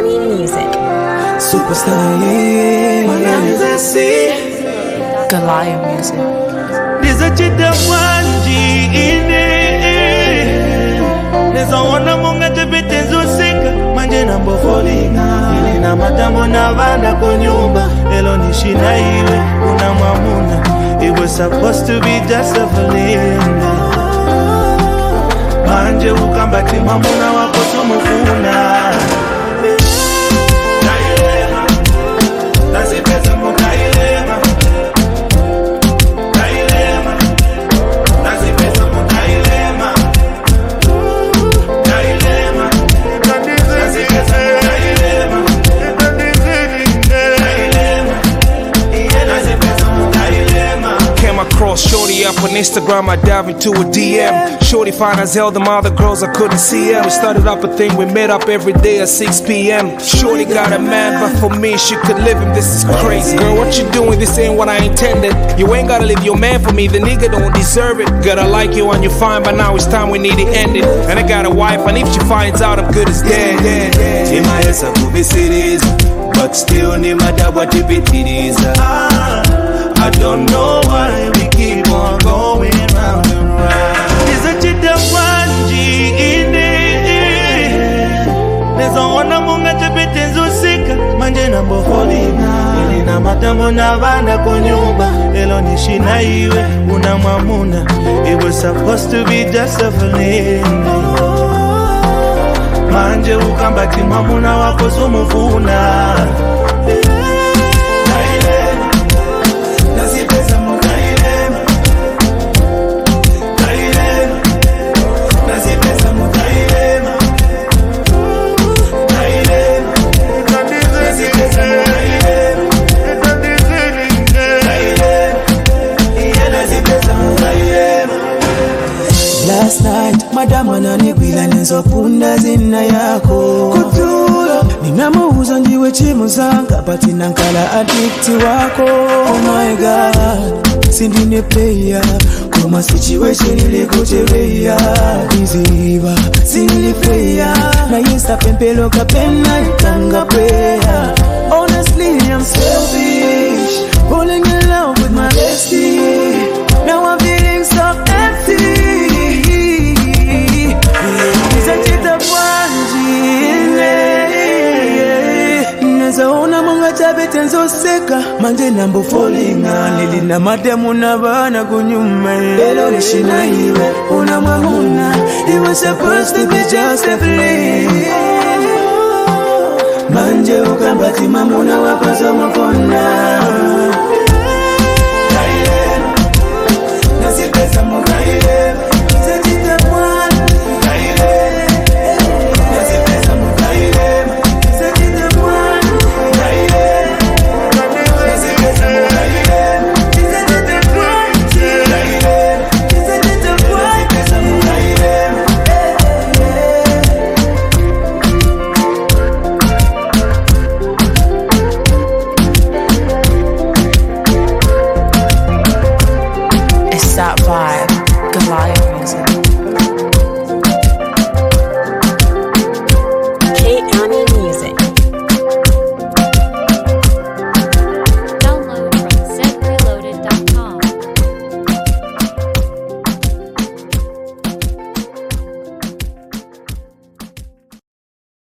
Kalani Music. Superstar, Goliath Music. There's a chita wanji ine. There's a wana munga tebete zoseka. Manje nambo folinga. Ili na matambo na vanda kunyumba. Elo nishina iwe unamwamuna. It was supposed to be just a feeling. Manje ukambati mamuna wako sumufuna. Shorty up on Instagram, I dive into a DM. Shorty fine as hell, them other girls I couldn't see them. We started up a thing, we met up every day at 6 p.m. Shorty got a man, but for me, she could live him, this is crazy. Girl, what you doing? This ain't what I intended. You ain't gotta leave your man for me, the nigga don't deserve it. Gotta like you and you're fine, but now it's time we need to end it. And I got a wife, and if she finds out I'm good as dead. in my ass a movie series, but still no matter what it is. I don't know why we keep on going round and round. There's a chita wanji ine. There's a wana munga tebete zoseka. Manje nambo folinga. Ili na matambo na vanda kunyumba. Elo nishina iwe unamwamuna. It was supposed to be just a feeling. Manje ukambati mamuna wako sumufuna. Last night, madam ananikwila nizopunda zina yako kutula ninamuuza njiwe chimu zanga but nankala addicti wako. Oh my god, sindine player kuma situation ilikuchewea iziva sindine player na yesta pempelo kapena itanga prayer. Honestly, I'm selfish, falling in love with my bestie. Now I'm feeling so empty. Nazaona munga chabete nzoseka. Manje nambo folinga. Nili na mademu na bana kunyuma. Elo nishina iwe unamwamuna. It was supposed to be just a fling. Manje ukambati mamuna wapaza mafona. Nasipesa mukaile.